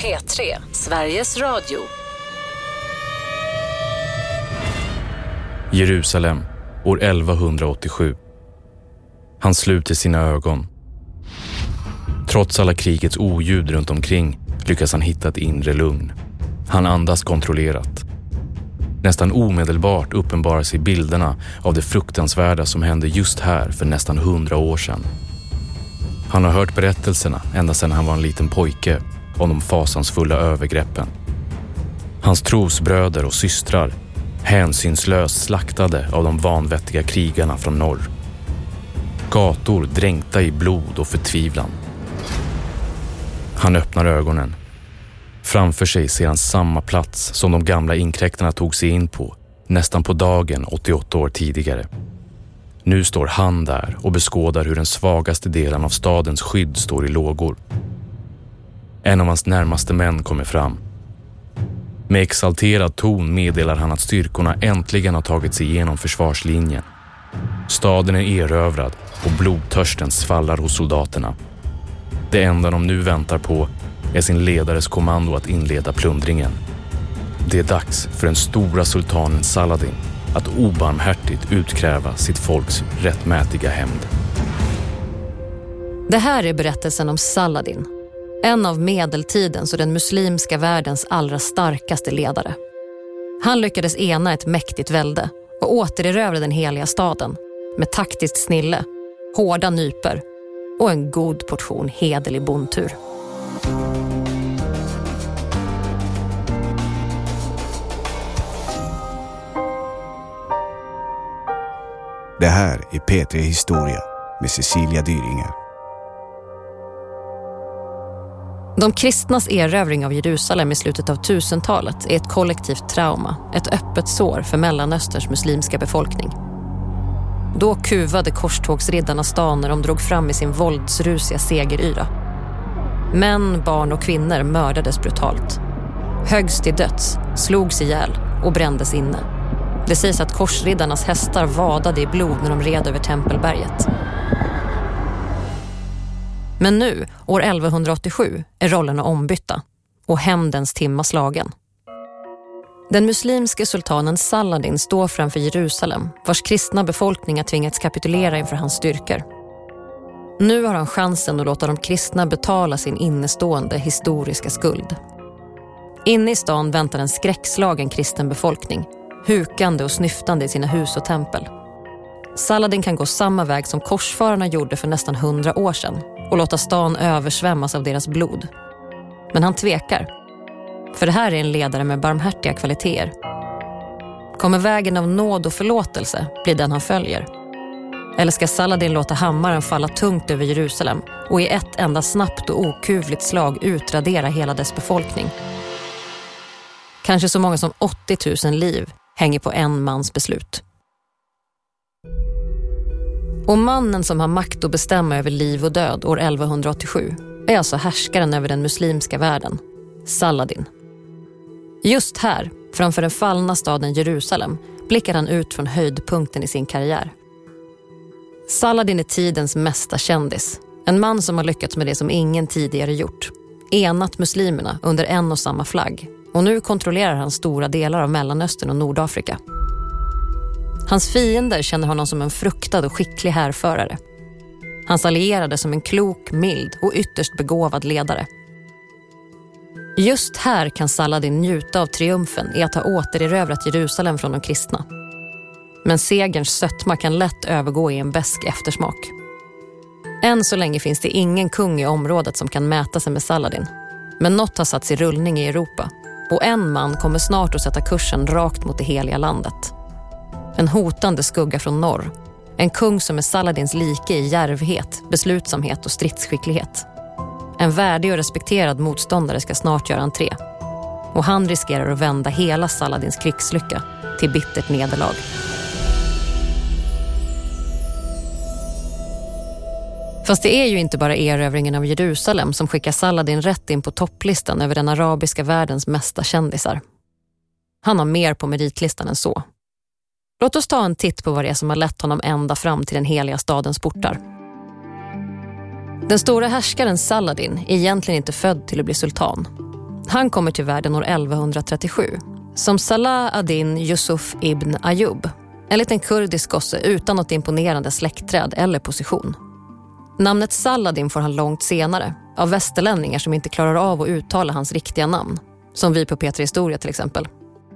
P3, Sveriges Radio. Jerusalem, år 1187. Han sluter sina ögon. Trots alla krigets oljud runt omkring lyckas han hitta ett inre lugn. Han andas kontrollerat. Nästan omedelbart uppenbarar sig bilderna av det fruktansvärda som hände just här för nästan 100 år sedan. Han har hört berättelserna ända sedan han var en liten pojke om de fasansfulla övergreppen. Hans trosbröder och systrar hänsynslöst slaktade av de vanvettiga krigarna från norr. Gator dränkta i blod och förtvivlan. Han öppnar ögonen. Framför sig ser han samma plats som de gamla inkräktarna tog sig in på, nästan på dagen 88 år tidigare. Nu står han där och beskådar hur den svagaste delen av stadens skydd står i lågor. En av hans närmaste män kommer fram. Med exalterad ton meddelar han att styrkorna äntligen har tagit sig igenom försvarslinjen. Staden är erövrad och blodtörsten svallar hos soldaterna. Det enda de nu väntar på är sin ledares kommando att inleda plundringen. Det är dags för den stora sultanen Saladin att obarmhärtigt utkräva sitt folks rättmätiga hämnd. Det här är berättelsen om Saladin, en av medeltidens och den muslimska världens allra starkaste ledare. Han lyckades ena ett mäktigt välde och återerövra den heliga staden med taktiskt snille, hårda nyper och en god portion hederlig bondtur. Det här är P3 Historia med Cecilia Dyringer. De kristnas erövring av Jerusalem i slutet av 1000-talet är ett kollektivt trauma, ett öppet sår för Mellanösterns muslimska befolkning. Då kuvade korstågsriddarna stan när de drog fram i sin våldsrusiga segeryra. Män, barn och kvinnor mördades brutalt. Höggs till döds, slogs ihjäl och brändes inne. Det sägs att korsriddarnas hästar vadade i blod när de red över Tempelberget. Men nu, år 1187, är rollerna ombytta och hämndens timma slagen. Den muslimske sultanen Saladin står framför Jerusalem, vars kristna befolkning har tvingats kapitulera inför hans styrkor. Nu har han chansen att låta de kristna betala sin innestående historiska skuld. Inne i stan väntar en skräckslagen kristen befolkning, hukande och snyftande i sina hus och tempel. Saladin kan gå samma väg som korsfararna gjorde för nästan 100 år sedan och låta stan översvämmas av deras blod. Men han tvekar. För det här är en ledare med barmhärtiga kvaliteter. Kommer vägen av nåd och förlåtelse bli den han följer? Eller ska Saladin låta hammaren falla tungt över Jerusalem och i ett enda snabbt och okuvligt slag utradera hela dess befolkning? Kanske så många som 80 000 liv hänger på en mans beslut. Och mannen som har makt att bestämma över liv och död år 1187 är alltså härskaren över den muslimska världen, Saladin. Just här, framför den fallna staden Jerusalem, blickar han ut från höjdpunkten i sin karriär. Saladin är tidens mesta kändis. En man som har lyckats med det som ingen tidigare gjort. Enat muslimerna under en och samma flagg. Och nu kontrollerar han stora delar av Mellanöstern och Nordafrika. Hans fiender känner honom som en fruktad och skicklig härförare. Hans allierade som en klok, mild och ytterst begåvad ledare. Just här kan Saladin njuta av triumfen i att ha återerövrat Jerusalem från de kristna. Men segerns sötma kan lätt övergå i en besk eftersmak. Än så länge finns det ingen kung i området som kan mäta sig med Saladin. Men något har satts i rullning i Europa. Och en man kommer snart att sätta kursen rakt mot det heliga landet. En hotande skugga från norr. En kung som är Saladins like i djärvhet, beslutsamhet och stridsskicklighet. En värdig och respekterad motståndare ska snart göra entré. Och han riskerar att vända hela Saladins krigslycka till bittert nederlag. Fast det är ju inte bara erövringen av Jerusalem som skickar Saladin rätt in på topplistan över den arabiska världens mesta kändisar. Han har mer på meritlistan än så. Låt oss ta en titt på vad det är som har lett honom ända fram till den heliga stadens portar. Den stora härskaren Saladin är egentligen inte född till att bli sultan. Han kommer till världen år 1137 som Salah ad-Din Yusuf ibn Ayyub. En liten kurdisk gosse utan något imponerande släktträd eller position. Namnet Saladin får han långt senare av västerlänningar som inte klarar av att uttala hans riktiga namn. Som vi på P3 Historia till exempel.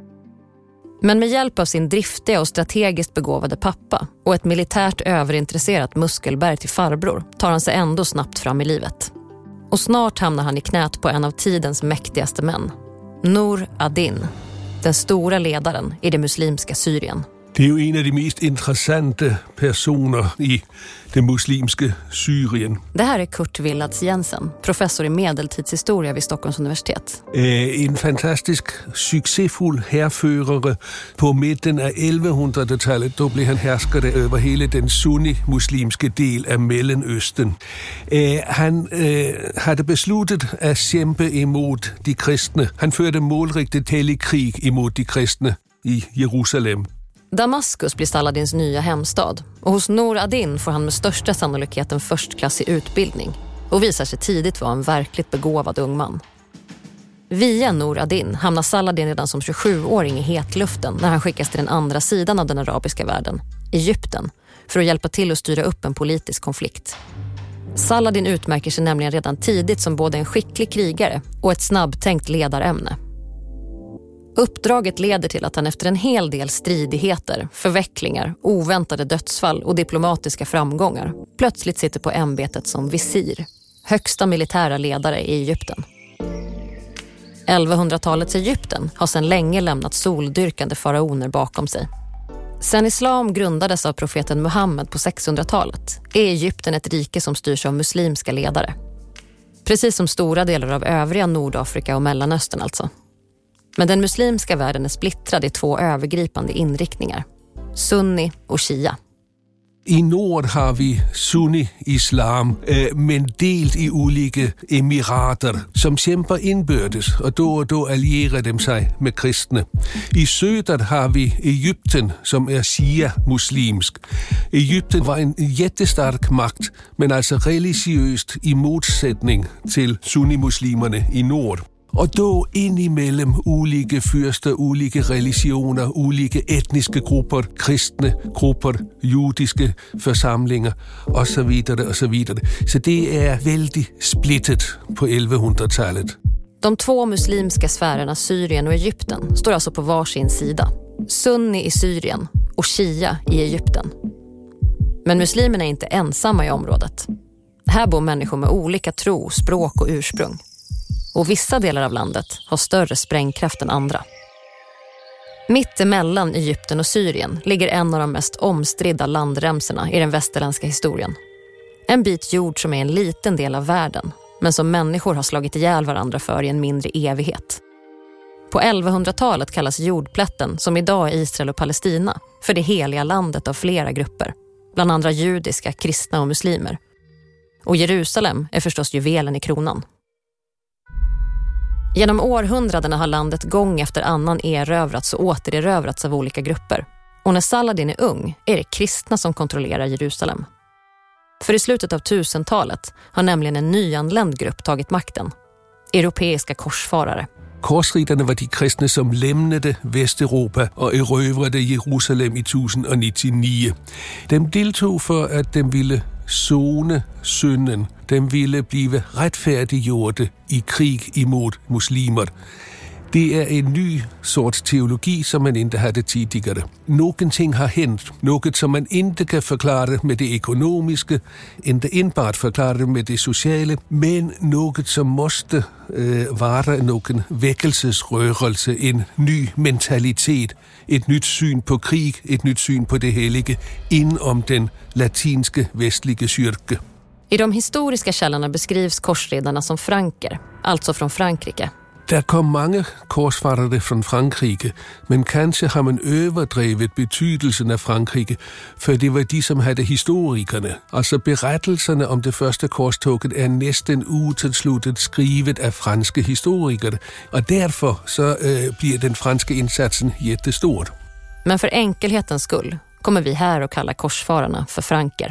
Men med hjälp av sin driftiga och strategiskt begåvade pappa och ett militärt överintresserat muskelberg till farbror tar han sig ändå snabbt fram i livet. Och snart hamnar han i knät på en av tidens mäktigaste män. Nur ad-Din, den stora ledaren i det muslimska Syrien. Det är ju en av de mest intressanta personer i det muslimska Syrien. Det här är Kurt Willards Jensen, professor i medeltidshistoria vid Stockholms universitet. En fantastisk, succesfull härförare på mitten av 1100-talet. Då blev han härskare över hela den sunni-muslimska del av Mellanöstern. Han hade beslutat att kämpa emot de kristna. Han förde målriktigt krig emot de kristna i Jerusalem. Damaskus blir Saladins nya hemstad och hos Nur ad-Din får han med största sannolikhet en förstklassig utbildning och visar sig tidigt vara en verkligt begåvad ung man. Via Nur ad-Din hamnar Saladin redan som 27-åring i hetluften när han skickas till den andra sidan av den arabiska världen, Egypten, för att hjälpa till att styra upp en politisk konflikt. Saladin utmärker sig nämligen redan tidigt som både en skicklig krigare och ett snabbtänkt ledarämne. Uppdraget leder till att han efter en hel del stridigheter, förvecklingar, oväntade dödsfall och diplomatiska framgångar plötsligt sitter på ämbetet som visir, högsta militära ledare i Egypten. 1100-talets Egypten har sedan länge lämnat soldyrkande faraoner bakom sig. Sen islam grundades av profeten Muhammed på 600-talet är Egypten ett rike som styrs av muslimska ledare. Precis som stora delar av övriga Nordafrika och Mellanöstern alltså. Men den muslimska världen är splittrad i två övergripande inriktningar. Sunni och Shia. I nord har vi sunni-islam, men delt i olika emirater som kämpar inbördes och då allierar de sig med kristna. I söder har vi Egypten som är shia-muslimsk. Egypten var en jättestark makt, men alltså religiöst i motsättning till sunni-muslimerna i nord. Och då inemellan olika fyrster, olika religioner, olika etniska grupper, kristna grupper, judiska församlingar och så vidare och så vidare. Så det är väldigt splittet på 1100-talet. De två muslimska sfärerna Syrien och Egypten står alltså på varsin sida. Sunni i Syrien och Shia i Egypten. Men muslimerna är inte ensamma i området. Här bor människor med olika tro, språk och ursprung. Och vissa delar av landet har större sprängkraft än andra. Mitt emellan Egypten och Syrien ligger en av de mest omstridda landremserna i den västerländska historien. En bit jord som är en liten del av världen, men som människor har slagit ihjäl varandra för i en mindre evighet. På 1100-talet kallas jordplätten, som idag är Israel och Palestina, för det heliga landet av flera grupper, bland andra judiska, kristna och muslimer. Och Jerusalem är förstås juvelen i kronan. Genom århundradena har landet gång efter annan erövrats och återerövrats av olika grupper. Och när Saladin är ung är det kristna som kontrollerar Jerusalem. För i slutet av 1000-talet har nämligen en nyanländ grupp tagit makten. Europeiska korsfarare. Korsriddarna var de kristna som lämnade Västeuropa och erövrade Jerusalem i 1099. De deltog för att de ville sona synden. De ville blive rättfärdiggjorda i krig emot muslimer. Det är en ny sorts teologi som man inte hade tidigare. Någonting har hänt, något som man inte kan förklara med det ekonomiska, inte enbart förklara med det sociala, men något som måste vara någon väckelsesrörelse, en ny mentalitet, ett nytt syn på krig, ett nytt syn på det heliga inom den latinska västliga kyrkan. I de historiska källorna beskrivs korsriddarna som franker, alltså från Frankrike. Der kom mange korsfarere från Frankrike, men kanske har man överdrevet betydelsen av Frankrike, för det var de som hade historikerna. Alltså berättelserna om det första korståget är nästan uteslutande skrivet av franska historiker, och därför så blir den franska insatsen jättestor. Men för enkelhetens skull kommer vi här att kalla korsfararna för franker.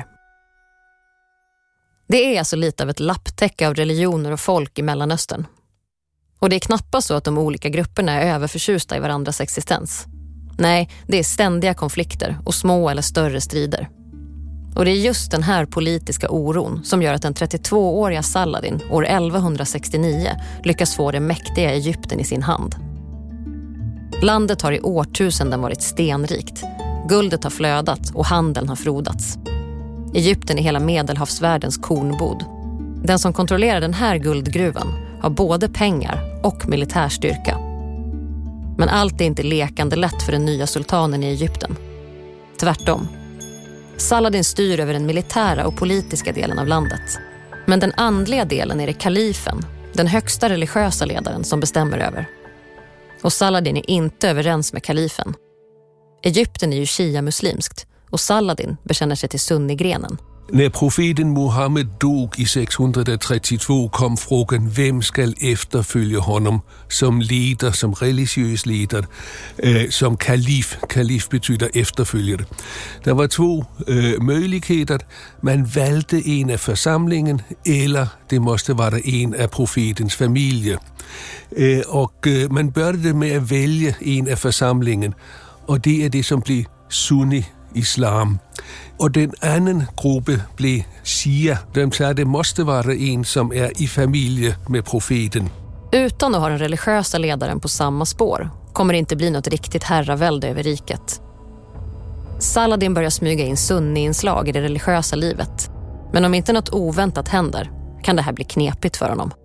Det är alltså lite av ett lapptäcke av religioner och folk i Mellanöstern. Och det är knappast så att de olika grupperna är överförtjusta i varandras existens. Nej, det är ständiga konflikter och små eller större strider. Och det är just den här politiska oron som gör att den 32-åriga Saladin år 1169 lyckas få det mäktiga Egypten i sin hand. Landet har i årtusenden varit stenrikt. Guldet har flödat och handeln har frodats. Egypten är hela Medelhavsvärldens kornbod. Den som kontrollerar den här guldgruvan har både pengar och militärstyrka. Men allt är inte lekande lätt för den nya sultanen i Egypten. Tvärtom. Saladin styr över den militära och politiska delen av landet. Men den andliga delen är det kalifen, den högsta religiösa ledaren, som bestämmer över. Och Saladin är inte överens med kalifen. Egypten är ju shia-muslimskt och Saladin bekänner sig till sunnigrenen. När profeten Muhammed dog i 632 kom frågan, vem ska efterfölja honom som ledare, som religiös ledare, som kalif. Kalif betyder efterföljare. Det var två möjligheter. Man valde en av församlingen eller det måste vara en av profetens familj. Och man började med att välja en av församlingen och det är det som blir sunni-islam. Och den andra gruppen blev shia. De sa att det måste vara en som är i familj med profeten. Utan att ha den religiösa ledaren på samma spår kommer det inte bli något riktigt herravälde över riket. Saladin börjar smyga in sunni-inslag i det religiösa livet. Men om inte något oväntat händer kan det här bli knepigt för honom.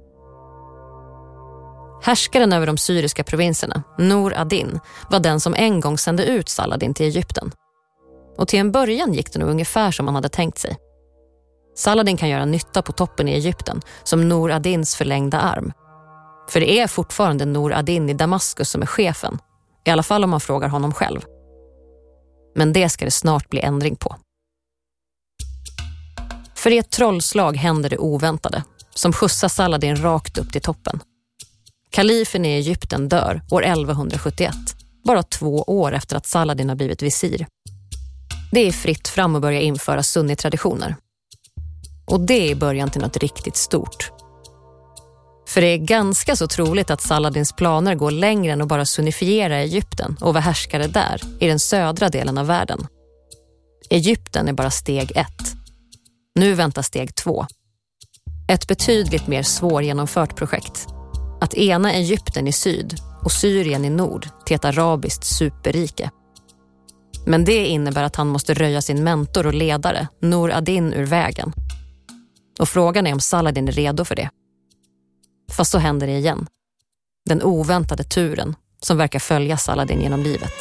Härskaren över de syriska provinserna, Nur ad-Din, var den som en gång sände ut Saladin till Egypten. Och till en början gick det nog ungefär som man hade tänkt sig. Saladin kan göra nytta på toppen i Egypten som Nur ad-Dins förlängda arm. För det är fortfarande Nur ad-Din i Damaskus som är chefen, i alla fall om man frågar honom själv. Men det ska det snart bli ändring på. För i ett trollslag händer det oväntade, som skjutsar Saladin rakt upp till toppen. Kalifen i Egypten dör år 1171, bara 2 år efter att Saladin har blivit visir. Det är fritt fram att börja införa sunni-traditioner. Och det är början till något riktigt stort. För det är ganska så troligt att Saladins planer går längre än att bara sunnifiera Egypten och vara härskare där, i den södra delen av världen. Egypten är bara steg 1. Nu väntar steg 2. Ett betydligt mer svårgenomfört projekt. Att ena Egypten i syd och Syrien i nord till ett arabiskt superrike. Men det innebär att han måste röja sin mentor och ledare, Nur ad-Din, ur vägen. Och frågan är om Saladin är redo för det. Fast så händer det igen. Den oväntade turen som verkar följa Saladin genom livet.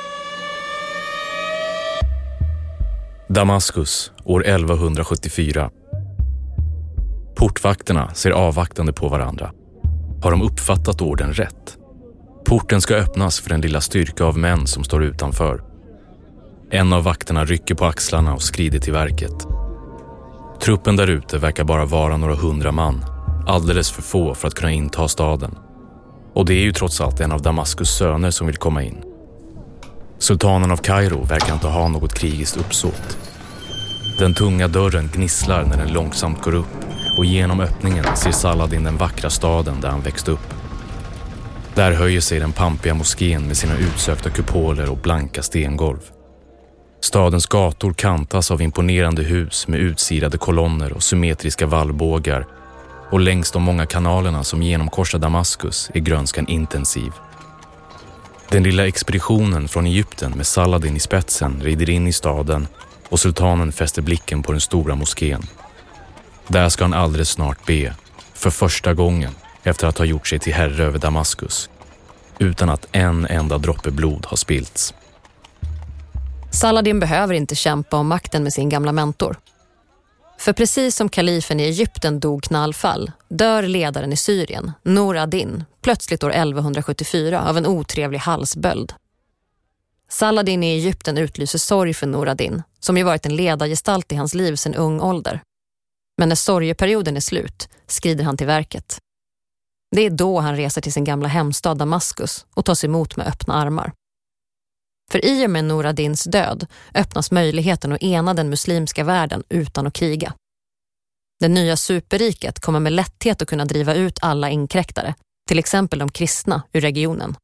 Damaskus, år 1174. Portvakterna ser avvaktande på varandra. Har de uppfattat orden rätt? Porten ska öppnas för den lilla styrka av män som står utanför. En av vakterna rycker på axlarna och skrider till verket. Truppen där ute verkar bara vara några 100 man. Alldeles för få för att kunna inta staden. Och det är ju trots allt en av Damaskus söner som vill komma in. Sultanen av Kairo verkar inte ha något krigiskt uppsåt. Den tunga dörren gnisslar när den långsamt går upp och genom öppningen ser Saladin den vackra staden där han växte upp. Där höjer sig den pampiga moskén med sina utsökta kupoler och blanka stengolv. Stadens gator kantas av imponerande hus med utsirade kolonner och symmetriska vallbågar och längs de många kanalerna som genomkorsar Damaskus är grönskan intensiv. Den lilla expeditionen från Egypten med Saladin i spetsen rider in i staden och sultanen fäster blicken på den stora moskén. Där ska han alldeles snart be, för första gången efter att ha gjort sig till herre över Damaskus, utan att en enda droppe blod har spillts. Saladin behöver inte kämpa om makten med sin gamla mentor. För precis som kalifen i Egypten dog knallfall, dör ledaren i Syrien, Nur ad-Din, plötsligt år 1174 av en otrevlig halsböld. Saladin i Egypten utlyser sorg för Nur ad-Din, som ju varit en ledargestalt i hans liv sedan ung ålder. Men när sorgeperioden är slut skrider han till verket. Det är då han reser till sin gamla hemstad Damaskus och tas emot med öppna armar. För i och med Nur ad-Dins död öppnas möjligheten att ena den muslimska världen utan att kriga. Det nya superriket kommer med lätthet att kunna driva ut alla inkräktare till exempel de kristna ur regionen.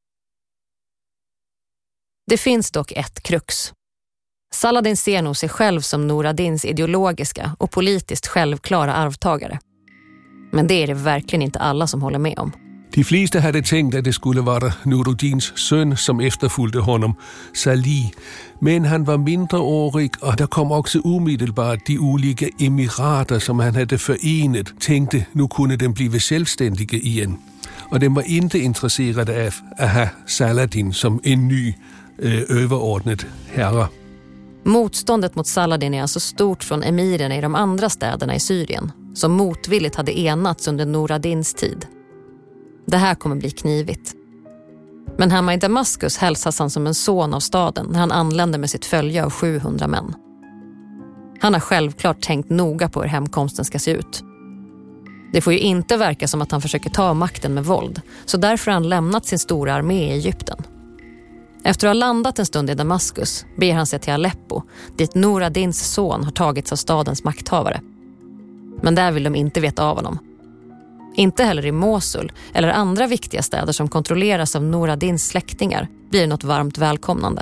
Det finns dock ett krux. Saladin ser nog sig själv som Nur ad-Dins ideologiska och politiskt självklara arvtagare. Men det är det verkligen inte alla som håller med om. De flesta hade tänkt att det skulle vara Nur ad-Dins son som efterföljde honom, Salih. Men han var mindreårig och där kom också omedelbart de olika emirater som han hade förenat. Tänkte nu kunde de bli självständiga igen. Och de var inte intresserade av att ha Saladin som en ny överordnad herre. Motståndet mot Saladin är alltså stort från emirerna i de andra städerna i Syrien, som motvilligt hade enats under Nur ad-Dins tid. Det här kommer bli knivigt. Men hemma i Damaskus hälsas han som en son av staden när han anländer med sitt följe av 700 män. Han har självklart tänkt noga på hur hemkomsten ska se ut. Det får ju inte verka som att han försöker ta makten med våld, så därför har han lämnat sin stora armé i Egypten. Efter att ha landat en stund i Damaskus ber han sig till Aleppo, dit Nur ad-Dins son har tagits av stadens makthavare. Men där vill de inte veta av honom. Inte heller i Mosul eller andra viktiga städer som kontrolleras av Nur ad-Dins släktingar blir något varmt välkomnande.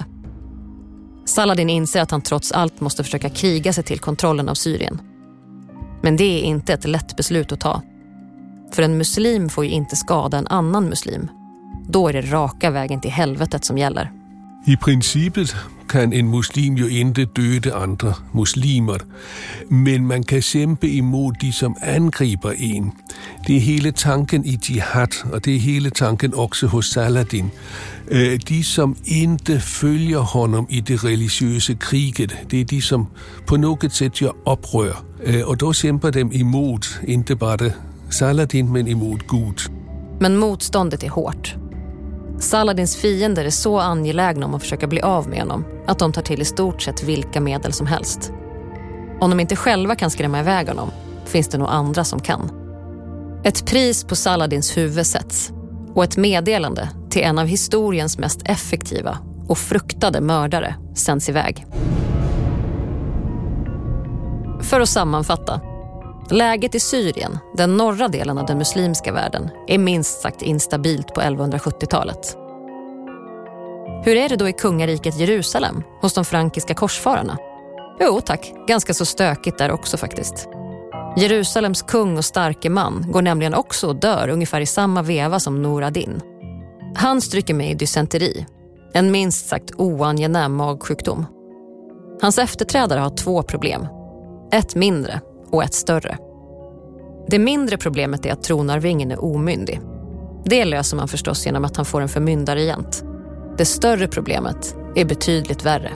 Saladin inser att han trots allt måste försöka kriga sig till kontrollen av Syrien. Men det är inte ett lätt beslut att ta. För en muslim får ju inte skada en annan muslim. Då är det raka vägen till helvetet som gäller. I principet kan en muslim ju inte döda andra muslimer. Men man kan kämpa emot de som angriper en. Det är hela tanken i jihad och det är hela tanken också hos Saladin. De som inte följer honom i det religiösa kriget, det är de som på något sätt gör upprör. Och då kämpar de emot inte bara Saladin men emot Gud. Men motståndet är hårt. Saladins fiender är så angelägna om att försöka bli av med honom att de tar till i stort sett vilka medel som helst. Om de inte själva kan skrämma iväg honom finns det nog andra som kan. Ett pris på Saladins huvud sätts och ett meddelande till en av historiens mest effektiva och fruktade mördare sänds iväg. För att sammanfatta. Läget i Syrien, den norra delen av den muslimska världen, är minst sagt instabilt på 1170-talet. Hur är det då i kungariket Jerusalem, hos de frankiska korsfararna? Jo tack, ganska så stökigt där också faktiskt. Jerusalems kung och starke man går nämligen också och dör ungefär i samma veva som Nur ad-Din. Han stryker med i dysenteri, en minst sagt oangenäm magsjukdom. Hans efterträdare har 2 problem. Ett mindre och ett större. Det mindre problemet är att tronarvingen är omyndig. Det löser man förstås genom att han får en förmyndarregent. Det större problemet är betydligt värre.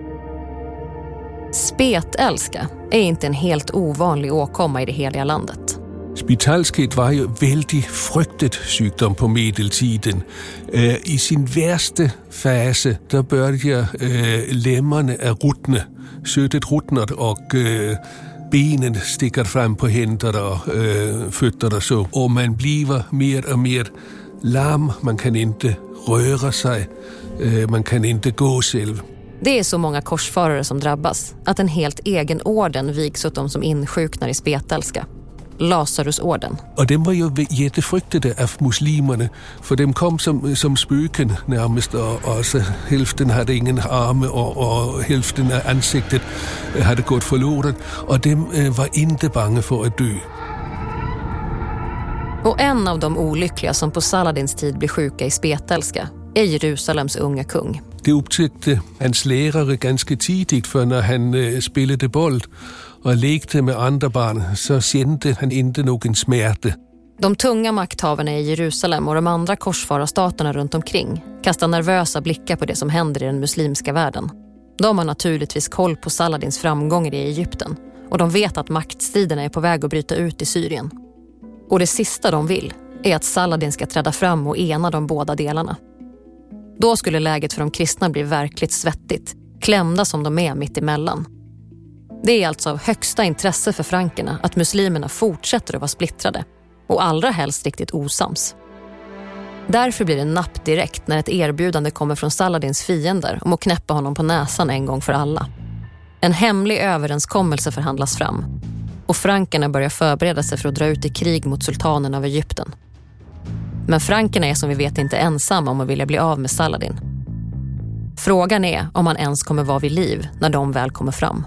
Spetälska är inte en helt ovanlig åkomma i det heliga landet. Spetälskhet var ju väldigt fruktet sjukdom på medeltiden. I sin värsta fas där börjar lemmarna ruttna. Köttet ruttnar och benen sticker fram på händer och fötter och så. Och man blir mer och mer lam. Man kan inte röra sig. Man kan inte gå själv. Det är så många korsfarare som drabbas att en helt egen orden vigs åt de som insjuknar i spetälska. Lazarusorden. Och de var ju jättefruktade av muslimerna, för de kom som spöken närmast och så hälften hade ingen arme och hälften av ansiktet hade gått förlorat och de var inte bange för att dö. Och en av de olyckliga som på Saladins tid blir sjuka i spetälska är Jerusalems unga kung. Det upptäckte hans lärare ganska tidigt, för när han spelade boll och lekte med andra barn så kände han inte någon smärta. De tunga makthavarna i Jerusalem och de andra korsfararstaterna runt omkring kastar nervösa blickar på det som händer i den muslimska världen. De har naturligtvis koll på Saladins framgångar i Egypten och de vet att maktstriderna är på väg att bryta ut i Syrien. Och det sista de vill är att Saladin ska träda fram och ena de båda delarna. Då skulle läget för de kristna bli verkligt svettigt, klämda som de är mitt emellan. Det är alltså av högsta intresse för frankerna att muslimerna fortsätter att vara splittrade och allra helst riktigt osams. Därför blir det napp direkt när ett erbjudande kommer från Saladins fiender om att knäppa honom på näsan en gång för alla. En hemlig överenskommelse förhandlas fram och frankerna börjar förbereda sig för att dra ut i krig mot sultanen av Egypten. Men frankerna är som vi vet inte ensamma om att vilja bli av med Saladin. Frågan är om han ens kommer vara vid liv när de väl kommer fram.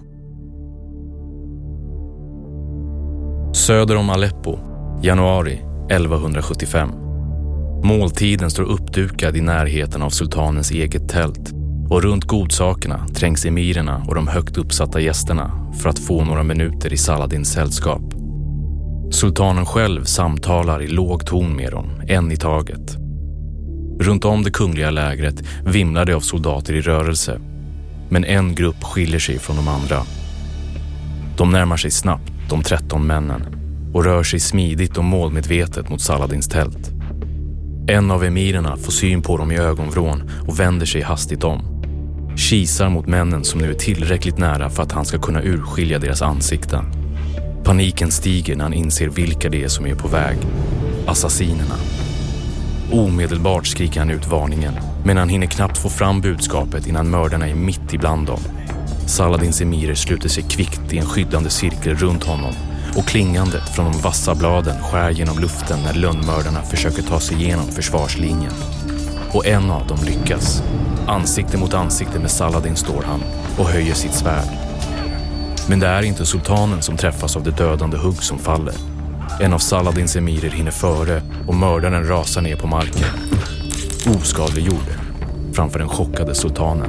Söder om Aleppo, januari 1175. Måltiden står uppdukad i närheten av sultanens eget tält och runt godsakerna trängs emirerna och de högt uppsatta gästerna för att få några minuter i Saladins sällskap. Sultanen själv samtalar i låg ton med dem, en i taget. Runt om det kungliga lägret vimlar det av soldater i rörelse, men en grupp skiljer sig från de andra. De närmar sig snabbt, de 13 männen, och rör sig smidigt och målmedvetet mot Saladins tält. En av emirerna får syn på dem i ögonvrån och vänder sig hastigt om. Kisar mot männen som nu är tillräckligt nära för att han ska kunna urskilja deras ansikten. Paniken stiger när han inser vilka det är som är på väg. Assassinerna. Omedelbart skriker han ut varningen, men han hinner knappt få fram budskapet innan mördarna är mitt ibland dem. Saladins emirer sluter sig kvickt i en skyddande cirkel runt honom och klingandet från de vassa bladen skär genom luften när lönnmördarna försöker ta sig igenom försvarslinjen. Och en av dem lyckas. Ansikte mot ansikte med Saladin står han och höjer sitt svärd. Men det är inte sultanen som träffas av det dödande hugg som faller. En av Saladins emirer hinner före och mördaren rasar ner på marken. Oskadliggjord framför den chockade sultanen.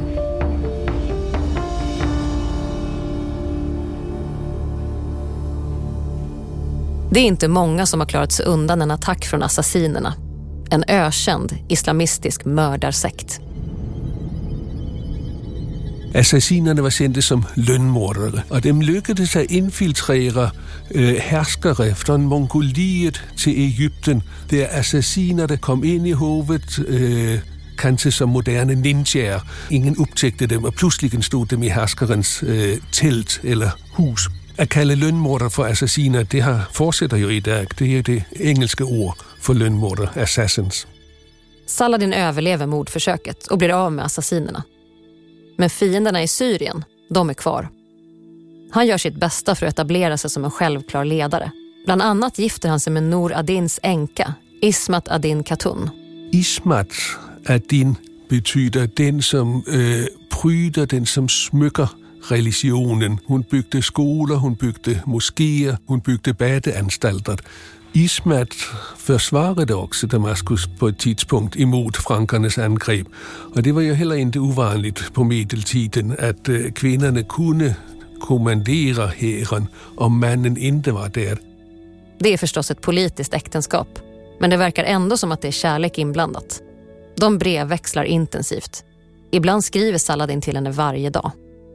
Det är inte många som har klarat sig undan en attack från assassinerna. En ökänd islamistisk mördarsekt. Assassinerna var sända som lönnmordare, och de lyckades att infiltrera härskare från Mongoliet till Egypten, där assassinerna kom in i hovet, kanske som moderna ninjar. Ingen upptäckte dem, och plötsligt stod de i härskarens tält eller hus. Att kalla lönnmordare för assassiner, det här fortsätter ju idag. Det är det engelska ord för lönnmordare, assassins. Saladin överlever mordförsöket och blir av med assassinerna. Men fienderna i Syrien, de är kvar. Han gör sitt bästa för att etablera sig som en självklar ledare. Bland annat gifter han sig med Nur Adins änka, Ismat Adin Khatun. Ismat Adin betyder den som pryder, den som smycker religionen. Hon byggde skolor, hon byggde moskéer, hon byggde badeanstalter. Ismat försvarade också Damaskus på ett tidspunkt emot frankernas angrepp. Och det var ju heller inte ovanligt på medeltiden att kvinnorna kunde kommandera hären om mannen inte var där. Det är förstås ett politiskt äktenskap, men det verkar ändå som att det är kärlek inblandat. De brevväxlar intensivt. Ibland skriver Saladin till henne varje dag.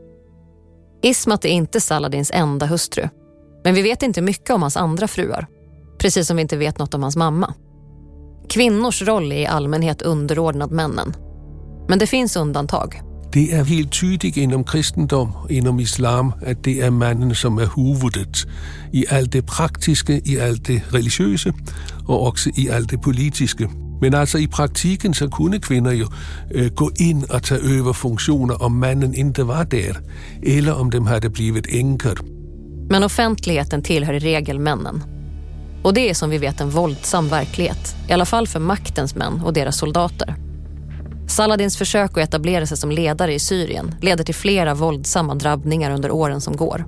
Ismat är inte Saladins enda hustru, men vi vet inte mycket om hans andra fruar. Precis som vi inte vet något om hans mamma. Kvinnors roll är i allmänhet underordnad männen. Men det finns undantag. Det är helt tydligt inom kristendom, inom islam, att det är mannen som är huvudet i allt det praktiska, i allt det religiösa och också i allt det politiska. Men alltså i praktiken så kunde kvinnor ju gå in och ta över funktioner om mannen inte var där, eller om de hade blivit änkor. Men offentligheten tillhör i regel männen. Och det är som vi vet en våldsam verklighet, i alla fall för maktens män och deras soldater. Saladins försök att etablera sig som ledare i Syrien leder till flera våldsamma drabbningar under åren som går.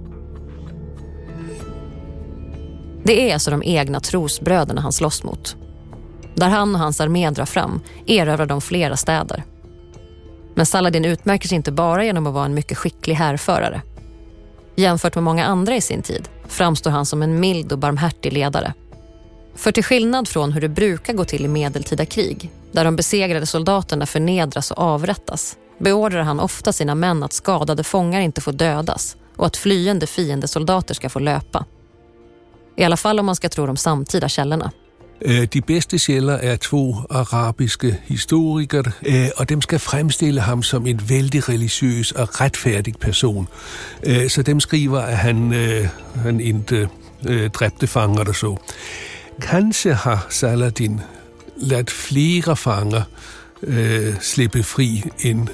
Det är alltså de egna trosbröderna han slåss mot. Där han och hans armé drar fram erövrar de flera städer. Men Saladin utmärker sig inte bara genom att vara en mycket skicklig härförare. Jämfört med många andra i sin tid framstår han som en mild och barmhärtig ledare. För till skillnad från hur det brukar gå till i medeltida krig, där de besegrade soldaterna förnedras och avrättas, beordrar han ofta sina män att skadade fångar inte får dödas och att flyende fiendesoldater ska få löpa. I alla fall om man ska tro de samtida källorna. De bästa källor är två arabiska historiker, och de ska framställa ham som en väldigt religiös och rättfärdig person. Så de skriver att han inte dräpte fångar och så. Kanske har Saladin lät flera fångar släppa fri än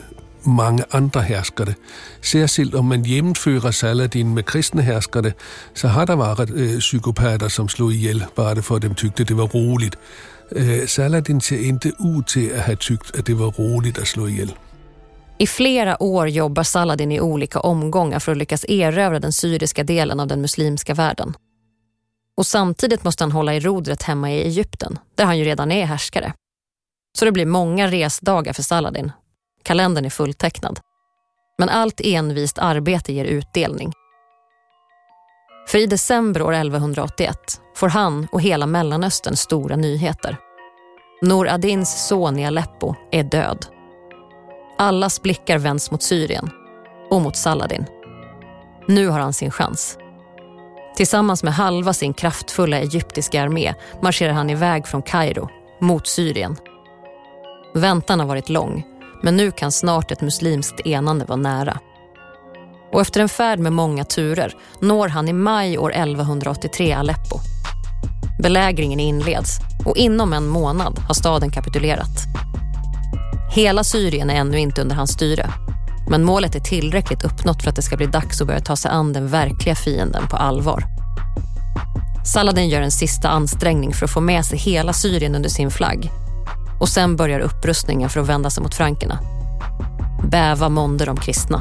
många andra härskare. Särskilt om man jämför Saladin med kristna härskare så har det varit psykopater som slog ihjäl bara för att de tyckte det var roligt. Saladin ser inte ut till att ha tyckt att det var roligt att slå ihjäl. I flera år jobbar Saladin i olika omgångar för att lyckas erövra den syriska delen av den muslimska världen. Och samtidigt måste han hålla i rodret hemma i Egypten, där han ju redan är härskare. Så det blir många resdagar för Saladin. Kalendern är fulltecknad. Men allt envist arbete ger utdelning. För i december år 1181 får han och hela Mellanöstern stora nyheter. Nur ad-Dins son i Aleppo är död. Allas blickar vänds mot Syrien och mot Saladin. Nu har han sin chans. Tillsammans med halva sin kraftfulla egyptiska armé marscherar han iväg från Kairo mot Syrien. Väntan har varit lång, men nu kan snart ett muslimskt enande vara nära. Och efter en färd med många turer når han i maj år 1183 Aleppo. Belägringen inleds och inom en månad har staden kapitulerat. Hela Syrien är ännu inte under hans styre, men målet är tillräckligt uppnått för att det ska bli dags att börja ta sig an den verkliga fienden på allvar. Saladin gör en sista ansträngning för att få med sig hela Syrien under sin flagg. Och sen börjar upprustningen för att vända sig mot frankerna. Bäva månde de kristna.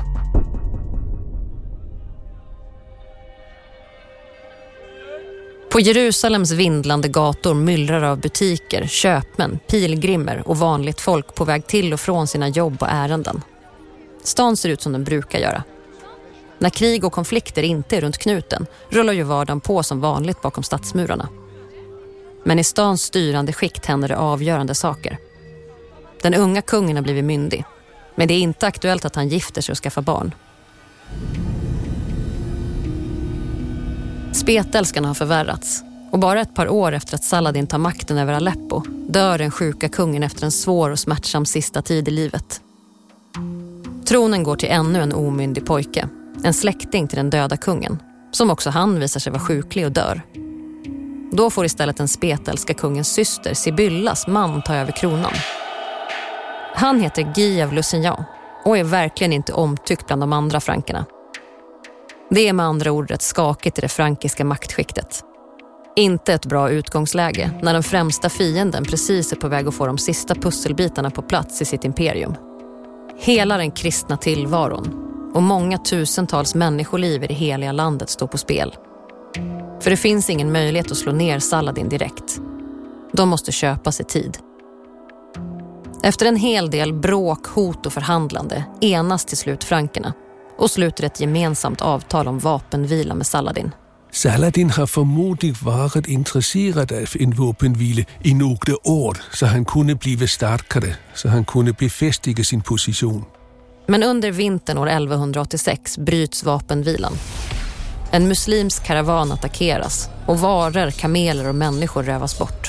På Jerusalems vindlande gator myllrar av butiker, köpmän, pilgrimer och vanligt folk på väg till och från sina jobb och ärenden. Stan ser ut som den brukar göra. När krig och konflikter inte är runt knuten rullar ju vardagen på som vanligt bakom stadsmurarna. Men i stans styrande skikt händer det avgörande saker. Den unga kungen har blivit myndig, men det är inte aktuellt att han gifter sig och skaffar barn. Spetälskan har förvärrats, och bara ett par år efter att Saladin tar makten över Aleppo dör den sjuka kungen efter en svår och smärtsam sista tid i livet. Tronen går till ännu en omyndig pojke, en släkting till den döda kungen, som också han visar sig vara sjuklig och dör. Då får istället den spetälska kungens syster Sibyllas man ta över kronan. Han heter Guy av Lusignan och är verkligen inte omtyckt bland de andra frankerna. Det är med andra ord rätt skakigt i det frankiska maktskiktet. Inte ett bra utgångsläge när den främsta fienden precis är på väg att få de sista pusselbitarna på plats i sitt imperium. Hela den kristna tillvaron och många tusentals människoliv i det heliga landet står på spel. För det finns ingen möjlighet att slå ner Saladin direkt. De måste köpa sig tid. Efter en hel del bråk, hot och förhandlande enas till slut frankerna och sluter ett gemensamt avtal om vapenvila med Saladin. Saladin har förmodligen varit intresserad av en vapenvila i några år så han kunde bli starkare, så han kunde befästiga sin position. Men under vintern år 1186 bryts vapenvilan. En muslimsk karavan attackeras och varor, kameler och människor rövas bort.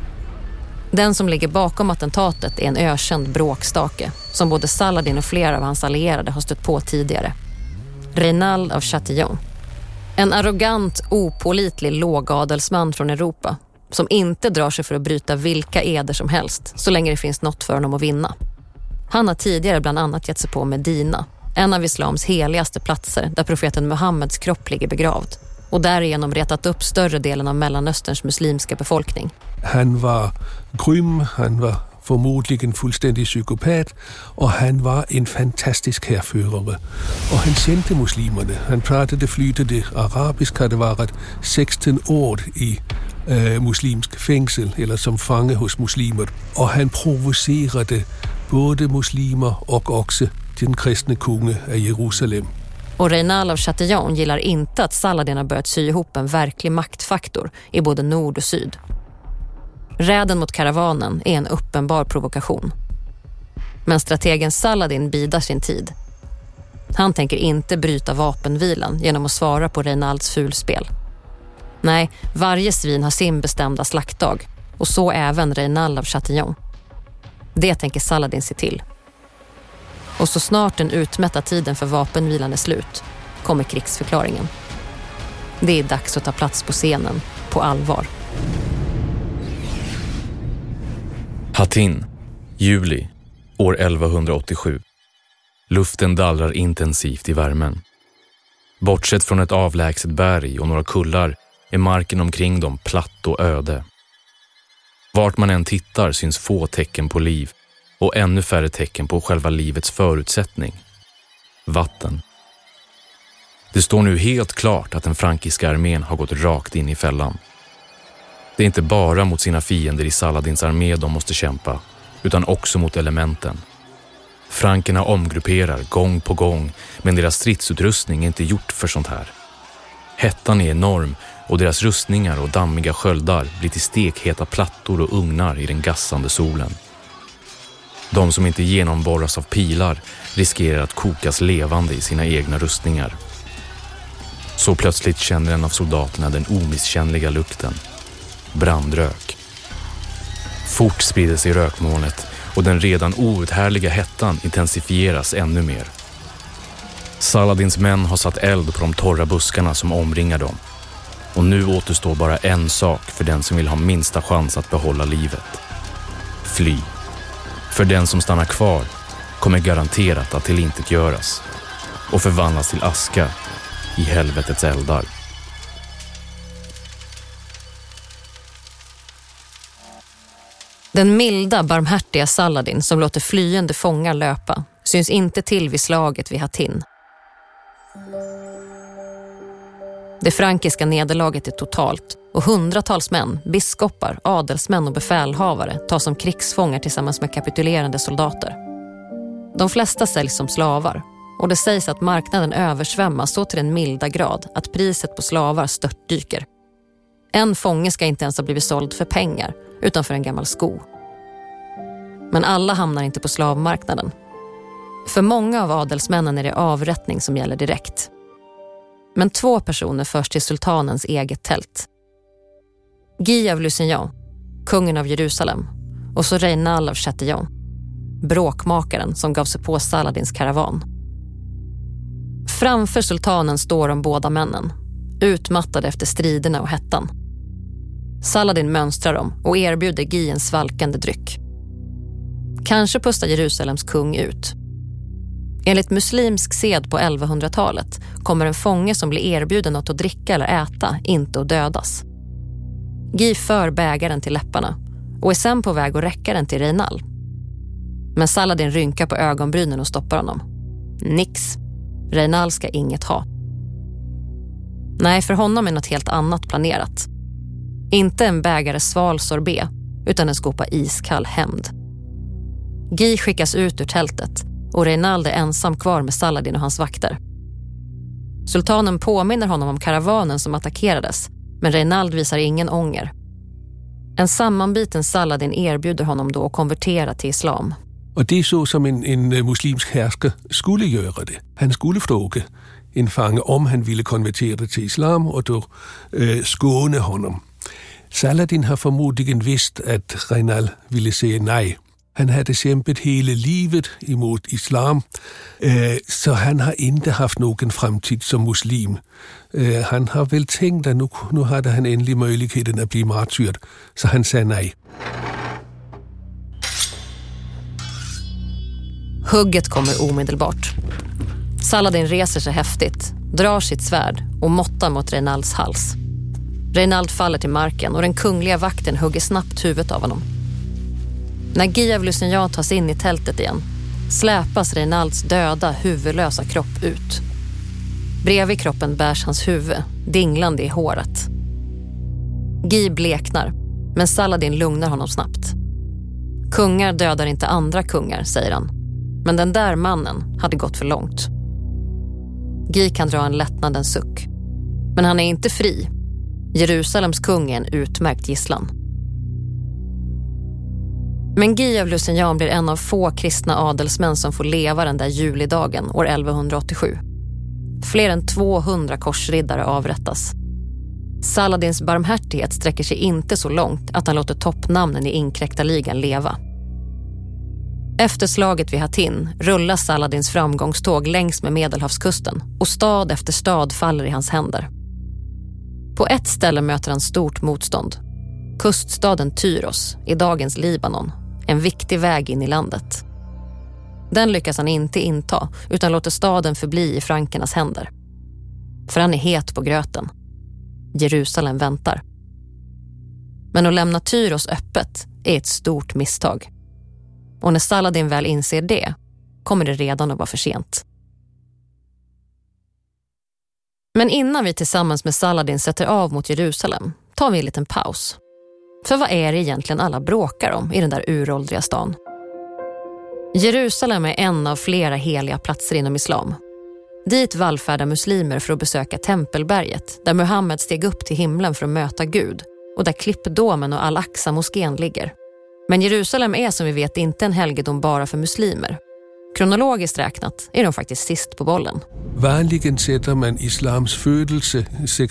Den som ligger bakom attentatet är en ökänd bråkstake som både Saladin och flera av hans allierade har stött på tidigare. Reynald av Chatillon. En arrogant, opålitlig lågadelsman från Europa som inte drar sig för att bryta vilka eder som helst så länge det finns något för honom att vinna. Han har tidigare bland annat gett sig på Medina, en av islams heligaste platser där profeten Muhammeds kropp ligger begravd, och därigenom retat upp större delen av Mellanösterns muslimska befolkning. Han var grym, han var förmodligen fullständig psykopat och han var en fantastisk härförare. Och han kände muslimerna. Han pratade flytande arabisk, hade varit 16 år i muslimsk fängsel eller som fange hos muslimer. Och han provocerade både muslimer och också den kristne kunge av Jerusalem. Och Reynald av Chatillon gillar inte att Saladin har börjat sy ihop en verklig maktfaktor i både nord och syd. Räden mot karavanen är en uppenbar provokation. Men strategen Saladin bidar sin tid. Han tänker inte bryta vapenvilan genom att svara på Reynalds fulspel. Nej, varje svin har sin bestämda slaktdag, och så även Reynald av Chatillon. Det tänker Saladin se till. Och så snart den utmätta tiden för vapenvilan är slut kommer krigsförklaringen. Det är dags att ta plats på scenen på allvar. Hattin, juli, år 1187. Luften dallrar intensivt i värmen. Bortsett från ett avlägset berg och några kullar är marken omkring dem platt och öde. Vart man än tittar syns få tecken på liv och ännu färre tecken på själva livets förutsättning. Vatten. Det står nu helt klart att den frankiska armén har gått rakt in i fällan. Det är inte bara mot sina fiender i Saladins armé de måste kämpa, utan också mot elementen. Frankerna omgrupperar gång på gång, men deras stridsutrustning är inte gjort för sånt här. Hettan är enorm och deras rustningar och dammiga sköldar blir till stekheta plattor och ugnar i den gassande solen. De som inte genomborras av pilar riskerar att kokas levande i sina egna rustningar. Så plötsligt känner en av soldaterna den omisskännliga lukten. Brandrök. Fort sprider sig rökmolnet och den redan outhärdliga hettan intensifieras ännu mer. Saladins män har satt eld på de torra buskarna som omringar dem. Och nu återstår bara en sak för den som vill ha minsta chans att behålla livet. Fly. För den som stannar kvar kommer garanterat att tillintetgöras och förvandlas till aska i helvetets eldar. Den milda, barmhärtiga Saladin som låter flyende fångar löpa syns inte till vid slaget vid Hattin. Det frankiska nederlaget är totalt och hundratals män, biskopar, adelsmän och befälhavare tas som krigsfångar tillsammans med kapitulerande soldater. De flesta säljs som slavar och det sägs att marknaden översvämmas så till en milda grad att priset på slavar störtdyker. En fånge ska inte ens ha blivit såld för pengar utan för en gammal sko. Men alla hamnar inte på slavmarknaden. För många av adelsmännen är det avrättning som gäller direkt. Men 2 personer förs till sultanens eget tält. Guy av Lusignan, kungen av Jerusalem, och så Reynal av Châtillon, bråkmakaren som gav sig på Saladins karavan. Framför sultanen står de båda männen, utmattade efter striderna och hettan. Saladin mönstrar dem och erbjuder Guy en svalkande dryck. Kanske pustar Jerusalems kung ut. Enligt muslimsk sed på 1100-talet kommer en fånge som blir erbjuden något att dricka eller äta inte att dödas. Guy för bägaren till läpparna och är sen på väg att räcka den till Reynal. Men Saladin rynkar på ögonbrynen och stoppar honom. Nix. Reynal ska inget ha. Nej, för honom är något helt annat planerat. Inte en bägare sval sorbet, utan en skopa iskall hämnd. Guy skickas ut ur tältet och Reynald är ensam kvar med Saladin och hans vakter. Sultanen påminner honom om karavanen som attackerades, men Reynald visar ingen ånger. En sammanbiten Saladin erbjuder honom då att konvertera till islam. Och det är så som en muslimsk härsker skulle göra det. Han skulle fråga en fange om han ville konvertera till islam och då skåne honom. Saladin har förmodligen visst att Reynald ville säga nej. Han hade kämpat hela livet emot islam, så han har inte haft någon framtid som muslim. Han har väl tänkt att nu hade han äntligen möjligheten att bli martyr, så han sa nej. Hugget kommer omedelbart. Saladin reser sig häftigt, drar sitt svärd och måttar mot Reynalds hals. Reynald faller till marken och den kungliga vakten hugger snabbt huvudet av honom. När Guy av Lusignan tas in i tältet igen släpas Reynalds döda, huvudlösa kropp ut. Bredvid kroppen bärs hans huvud, dinglande i håret. Guy bleknar, men Saladin lugnar honom snabbt. Kungar dödar inte andra kungar, säger han. Men den där mannen hade gått för långt. Guy kan dra en lättnadens suck. Men han är inte fri. Jerusalems kung är en utmärkt gisslan. Men Guy av Lusignan blir en av få kristna adelsmän som får leva den där julidagen år 1187. Fler än 200 korsriddare avrättas. Saladins barmhärtighet sträcker sig inte så långt att han låter toppnamnen i inkräktarligan leva. Efter slaget vid Hattin rullar Saladins framgångståg längs med Medelhavskusten och stad efter stad faller i hans händer. På ett ställe möter han stort motstånd. Kuststaden Tyros i dagens Libanon, en viktig väg in i landet. Den lyckas han inte inta utan låter staden förbli i frankernas händer. För han är het på gröten. Jerusalem väntar. Men att lämna Tyros öppet är ett stort misstag. Och när Saladin väl inser det kommer det redan att vara för sent. Men innan vi tillsammans med Saladin sätter av mot Jerusalem tar vi en liten paus. För vad är det egentligen alla bråkar om i den där uråldriga stan? Jerusalem är en av flera heliga platser inom islam. Dit vallfärdar muslimer för att besöka Tempelberget, där Muhammed steg upp till himlen för att möta Gud, och där Klippdomen och Al-Aqsa-moskén ligger. Men Jerusalem är som vi vet inte en helgedom bara för muslimer. Kronologiskt räknat är de faktiskt sist på bollen. Vanligen sätter man islams födelse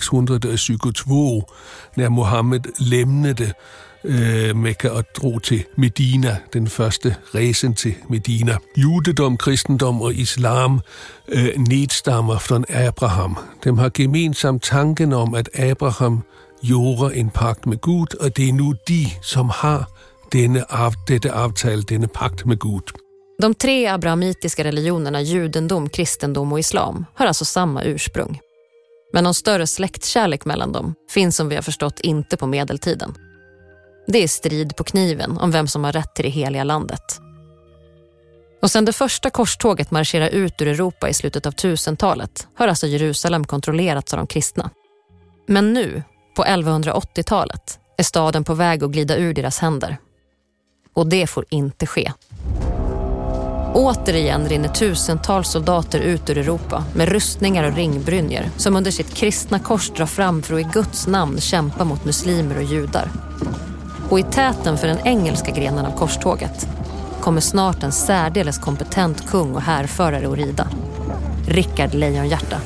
622 när Muhammed lämnade Mekka och drog till Medina, den första resan till Medina. Judedom, kristendom och islam nedstammar från Abraham. De har gemensamt tanken om att Abraham gjorde en pakt med Gud, och det är nu de som har detta avtal, denna pakt med Gud. De 3 abrahamitiska religionerna judendom, kristendom och islam har alltså samma ursprung. Men någon större släktkärlek mellan dem finns som vi har förstått inte på medeltiden. Det är strid på kniven om vem som har rätt till det heliga landet. Och sedan det första korståget marscherar ut ur Europa i slutet av 1000-talet har alltså Jerusalem kontrollerats av de kristna. Men nu, på 1180-talet, är staden på väg att glida ur deras händer. Och det får inte ske. Återigen rinner tusentals soldater ut ur Europa med rustningar och ringbrynjor som under sitt kristna kors drar fram för att i Guds namn kämpa mot muslimer och judar. Och i täten för den engelska grenen av korståget kommer snart en särdeles kompetent kung och härförare att rida. Rickard Lejonhjärta.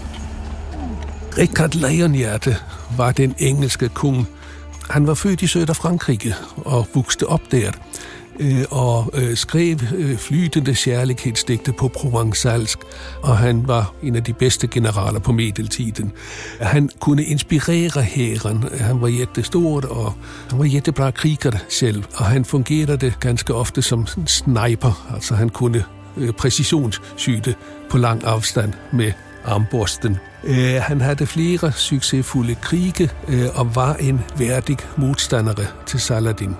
Rickard Lejonhjärta var den engelska kung. Han var född i södra Frankrike och vuxte upp där. Och skrev flytande kärleksdigter på provençalsk, och han var en av de bästa generaler på medeltiden. Han kunde inspirera hären, han var jättestor och han var jättebra krigare själv, och han fungerade ganska ofta som sniper, alltså han kunde precisionsskjuta på lång avstånd med armborsten. Han hade flera succesfulla krig och var en värdig motståndare till Saladin.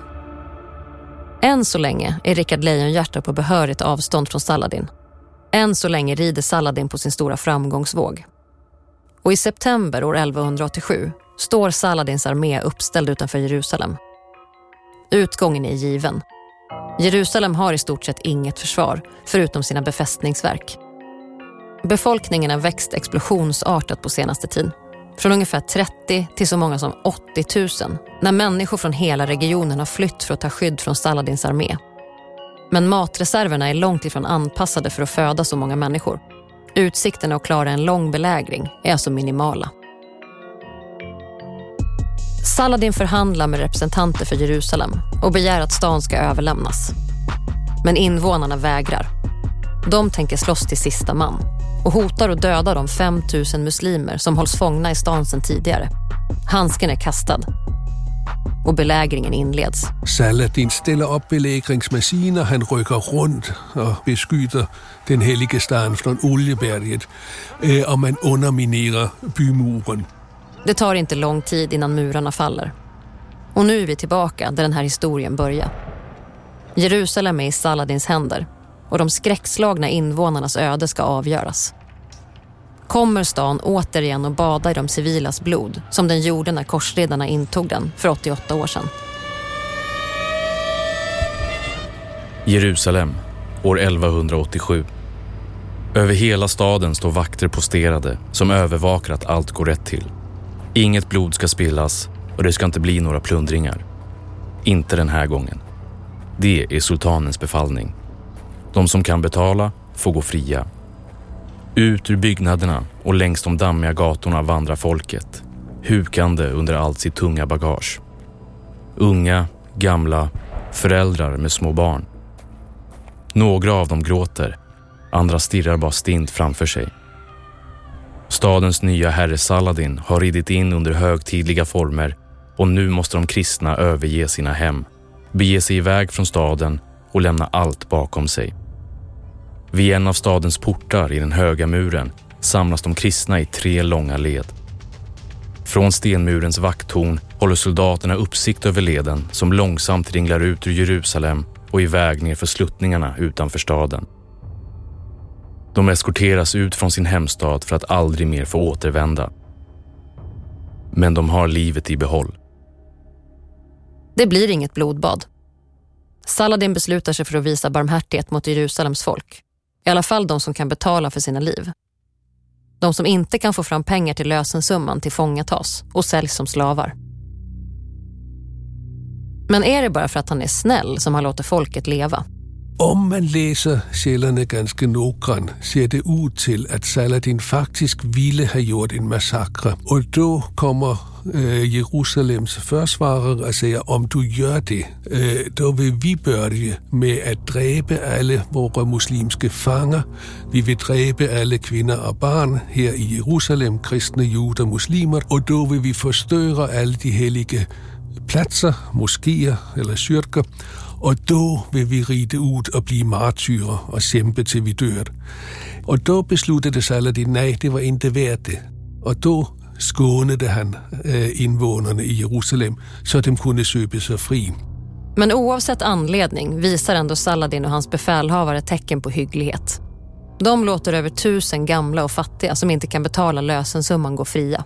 Än så länge är Rickard Lejonhjärta på behörigt avstånd från Saladin. Än så länge rider Saladin på sin stora framgångsvåg. Och i september år 1187 står Saladins armé uppställd utanför Jerusalem. Utgången är given. Jerusalem har i stort sett inget försvar förutom sina befästningsverk. Befolkningen har växt explosionsartat på senaste tiden. Från ungefär 30 till så många som 80 000 när människor från hela regionen har flytt för att ta skydd från Saladins armé. Men matreserverna är långt ifrån anpassade för att föda så många människor. Utsikterna att klara en lång belägring är alltså minimala. Saladin förhandlar med representanter för Jerusalem och begär att stan ska överlämnas. Men invånarna vägrar. De tänker slåss till sista man och hotar att döda de 5 000 muslimer som hålls fångna i stan sedan tidigare. Handsken är kastad och belägringen inleds. Saladin ställer upp belägringsmaskiner, han rycker runt och beskyder den heliga stan från Oljeberget, och man underminerar bymuren. Det tar inte lång tid innan murarna faller. Och nu är vi tillbaka där den här historien börjar. Jerusalem är i Saladins händer och de skräckslagna invånarnas öde ska avgöras. Kommer stan återigen att bada i de civilas blod som den gjorde när korsriddarna intog den för 88 år sedan? Jerusalem, år 1187. Över hela staden står vakter posterade som övervakar att allt går rätt till. Inget blod ska spillas och det ska inte bli några plundringar. Inte den här gången. Det är sultanens befallning. De som kan betala får gå fria. Ut ur byggnaderna och längs de dammiga gatorna vandrar folket, hukande under allt sitt tunga bagage. Unga, gamla, föräldrar med små barn. Några av dem gråter, andra stirrar bara stint framför sig. Stadens nya herre Saladin har ridit in under högtidliga former och nu måste de kristna överge sina hem, bege sig iväg från staden och lämna allt bakom sig. Vid en av stadens portar i den höga muren samlas de kristna i 3 långa led. Från stenmurens vakttorn håller soldaterna uppsikt över leden som långsamt ringlar ut ur Jerusalem och iväg ner för sluttningarna utanför staden. De eskorteras ut från sin hemstad för att aldrig mer få återvända. Men de har livet i behåll. Det blir inget blodbad. Saladin beslutar sig för att visa barmhärtighet mot Jerusalems folk. I alla fall de som kan betala för sina liv. De som inte kan få fram pengar till lösensumman tillfångatas och säljs som slavar. Men är det bara för att han är snäll som han låter folket leva? Om man läser källorna ganska noggrant ser det ut till att Saladin faktiskt ville ha gjort en massakre. Och då kommer Jerusalems försvarare att säga, om du gör det, då vill vi börja med att dräpa alla våra muslimska fångar. Vi vill dräpa alla kvinnor och barn här i Jerusalem, kristna, judar, muslimer. Och då vill vi förstöra alla de heliga platser, moskéer eller kyrkor. Och då vill vi rida ut och bli martyrer och kämpa till vi dör. Och då beslutade Saladin, nej, det var inte värt det. Och då skånade han invånarna i Jerusalem så att de kunde söpa sig fri. Men oavsett anledning visar ändå Saladin och hans befälhavare tecken på hygglighet. De låter över 1000 gamla och fattiga som inte kan betala lösensumman gå fria.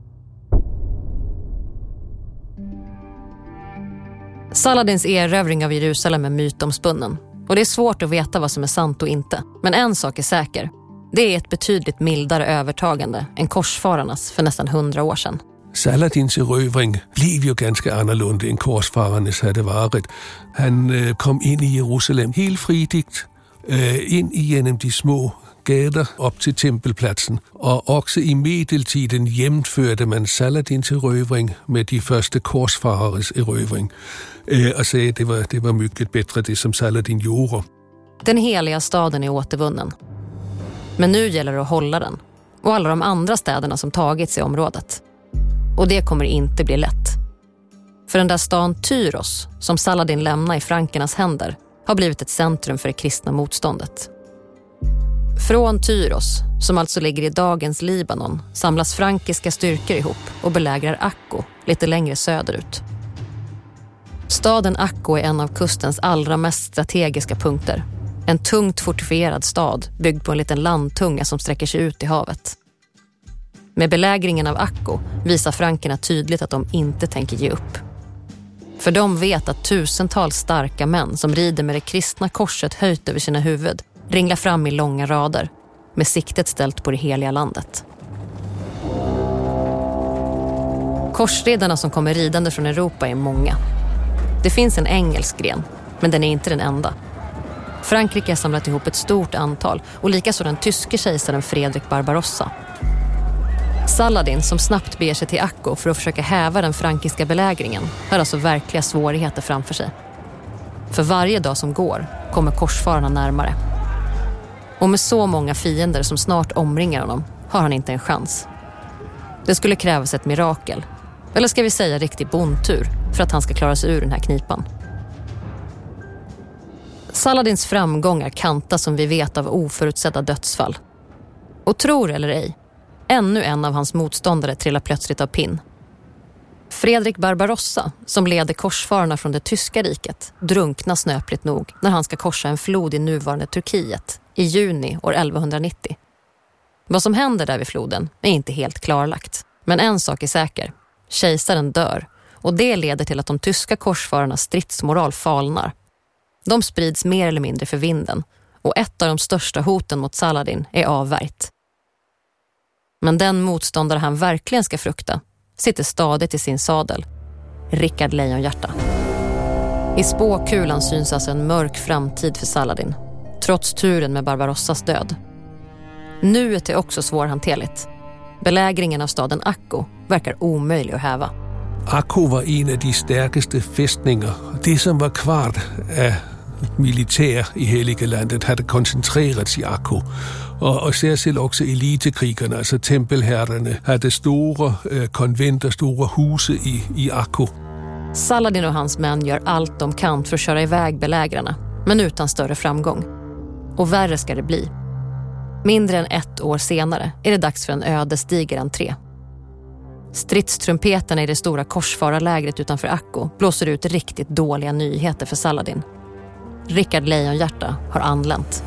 Saladins erövring av Jerusalem är mytomspunnen. Och det är svårt att veta vad som är sant och inte. Men en sak är säker. Det är ett betydligt mildare övertagande än korsfararnas för nästan 100 år sedan. Saladins erövring blev ju ganska annorlunda än korsfararnas hade varit. Han kom in i Jerusalem helt fridigt, in igenom de små gator upp till tempelplatsen. Och också i medeltiden jämförde man Saladins erövring med de första korsfarares erövring. Och säger det var mycket bättre det som Saladin gjorde. Den heliga staden är återvunnen. Men nu gäller det att hålla den. Och alla de andra städerna som tagits i området. Och det kommer inte bli lätt. För den där stan Tyros, som Saladin lämnar i frankernas händer, har blivit ett centrum för det kristna motståndet. Från Tyros, som alltså ligger i dagens Libanon, samlas frankiska styrkor ihop och belägrar Akko lite längre söderut. Staden Akko är en av kustens allra mest strategiska punkter. En tungt fortifierad stad byggd på en liten landtunga som sträcker sig ut i havet. Med belägringen av Akko visar frankerna tydligt att de inte tänker ge upp. För de vet att tusentals starka män som rider med det kristna korset höjt över sina huvud ringlar fram i långa rader med siktet ställt på det heliga landet. Korsriddarna som kommer ridande från Europa är många. Det finns en engelsk gren, men den är inte den enda. Frankrike har samlat ihop ett stort antal och likaså den tyske kejsaren Fredrik Barbarossa. Saladin, som snabbt beger sig till Akko för att försöka häva den frankiska belägringen, har alltså verkliga svårigheter framför sig. För varje dag som går kommer korsfararna närmare. Och med så många fiender som snart omringar honom har han inte en chans. Det skulle krävas ett mirakel, eller ska vi säga riktig bondtur, för att han ska klara sig ur den här knipan. Saladins framgångar kantas som vi vet av oförutsedda dödsfall. Och tror eller ej, ännu en av hans motståndare trillar plötsligt av pinn. Fredrik Barbarossa, som leder korsfararna från det tyska riket, drunknar snöpligt nog när han ska korsa en flod i nuvarande Turkiet i juni år 1190. Vad som händer där vid floden är inte helt klarlagt. Men en sak är säker. Kejsaren dör, och det leder till att de tyska korsfararnas stridsmoral falnar. De sprids mer eller mindre för vinden, och ett av de största hoten mot Saladin är avvärjt. Men den motståndare han verkligen ska frukta sitter stadigt i sin sadel. Rickard Lejonhjärta. I spåkulan syns alltså en mörk framtid för Saladin, trots turen med Barbarossas död. Nuet är också svårhanterligt. Belägringen av staden Akko verkar omöjlig att häva. Akko var en av de starkaste fästningar. Det som var kvar av militär i heliga landet hade koncentrerats i Akko. Och särskilt också elitekrigarna, alltså tempelherrarna, hade stora konventer, stora hus i Akko. Saladin och hans män gör allt de kan för att köra iväg belägrarna, men utan större framgång. Och värre ska det bli. Mindre än 1 år senare är det dags för en ödesdiger entré. Stridstrumpeterna i det stora korsfararlägret utanför Akko blåser ut riktigt dåliga nyheter för Saladin. Rickard Lejonhjärta har anlänt.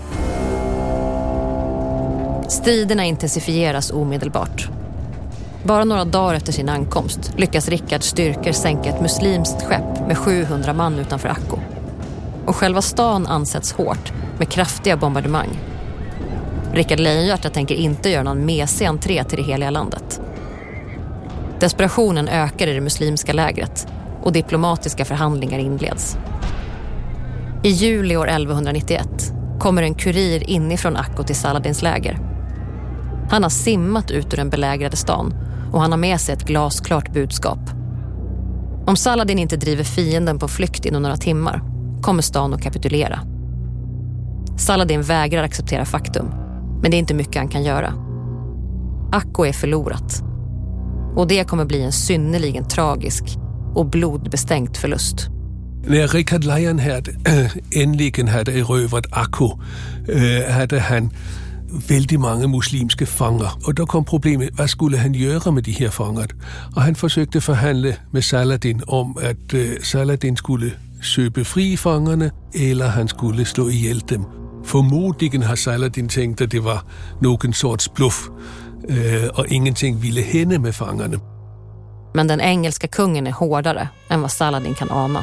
Striderna intensifieras omedelbart. Bara några dagar efter sin ankomst lyckas Rickards styrkor sänka ett muslimskt skepp med 700 man utanför Akko. Och själva stan ansätts hårt med kraftiga bombardemang. Rickard Lejonhjärta tänker inte göra någon mesig entré till det heliga landet. Desperationen ökar i det muslimska lägret och diplomatiska förhandlingar inleds. I juli år 1191 kommer en kurir inifrån Akko till Saladins läger. Han har simmat ut ur den belägrade stan och han har med sig ett glasklart budskap. Om Saladin inte driver fienden på flykt inom några timmar kommer stan att kapitulera. Saladin vägrar acceptera faktum, men det är inte mycket han kan göra. Akko är förlorat. Och det kommer bli en synnerligen tragisk och blodbestänkt förlust. När Rickard Lejonhjärta äntligen hade erövrat Akko hade han väldigt många muslimska fångar. Och då kom problemet, vad skulle han göra med de här fångarna? Och han försökte förhandla med Saladin om att Saladin skulle köpa fri fångarna eller han skulle slå ihjäl dem. Förmodligen har Saladin tänkt att det var någon sorts bluff och ingenting ville hända med fångarna. Men den engelska kungen är hårdare än vad Saladin kan ana.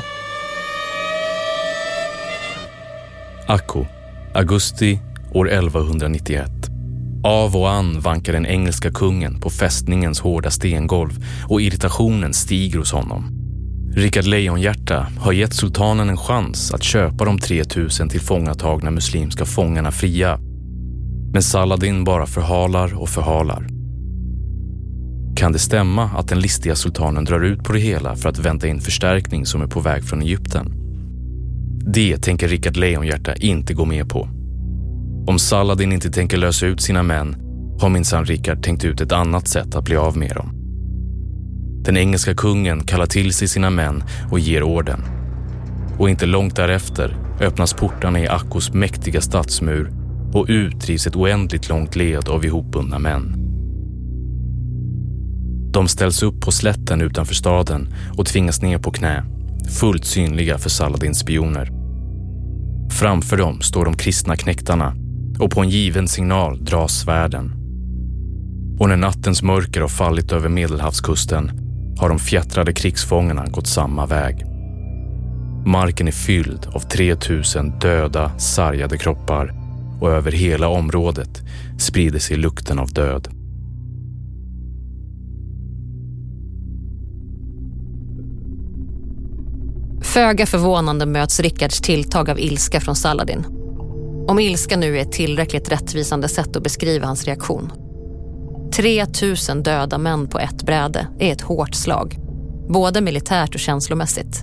Akko, augusti år 1191. Av och an vankar den engelska kungen på fästningens hårda stengolv och irritationen stiger hos honom. Rickard Lejonhjärta har gett sultanen en chans att köpa de 3000 tillfångatagna muslimska fångarna fria. Men Saladin bara förhalar och förhalar. Kan det stämma att den listiga sultanen drar ut på det hela för att vänta in förstärkning som är på väg från Egypten? Det tänker Rickard Lejonhjärta inte gå med på. Om Saladin inte tänker lösa ut sina män har minsann Rickard tänkt ut ett annat sätt att bli av med dem. Den engelska kungen kallar till sig sina män och ger orden. Och inte långt därefter öppnas portarna i Akkos mäktiga stadsmur och utrivs ett oändligt långt led av ihopbundna män. De ställs upp på slätten utanför staden och tvingas ner på knä, fullt synliga för Saladins spioner. Framför dem står de kristna knäktarna och på en given signal dras svärden. Och när nattens mörker har fallit över Medelhavskusten har de fjättrade krigsfångarna gått samma väg. Marken är fylld av 3000 döda, sargade kroppar och över hela området sprider sig lukten av död. Föga förvånande möts Rickards tilltag av ilska från Saladin. Om ilska nu är ett tillräckligt rättvisande sätt att beskriva hans reaktion. 3000 döda män på ett bräde är ett hårt slag, både militärt och känslomässigt.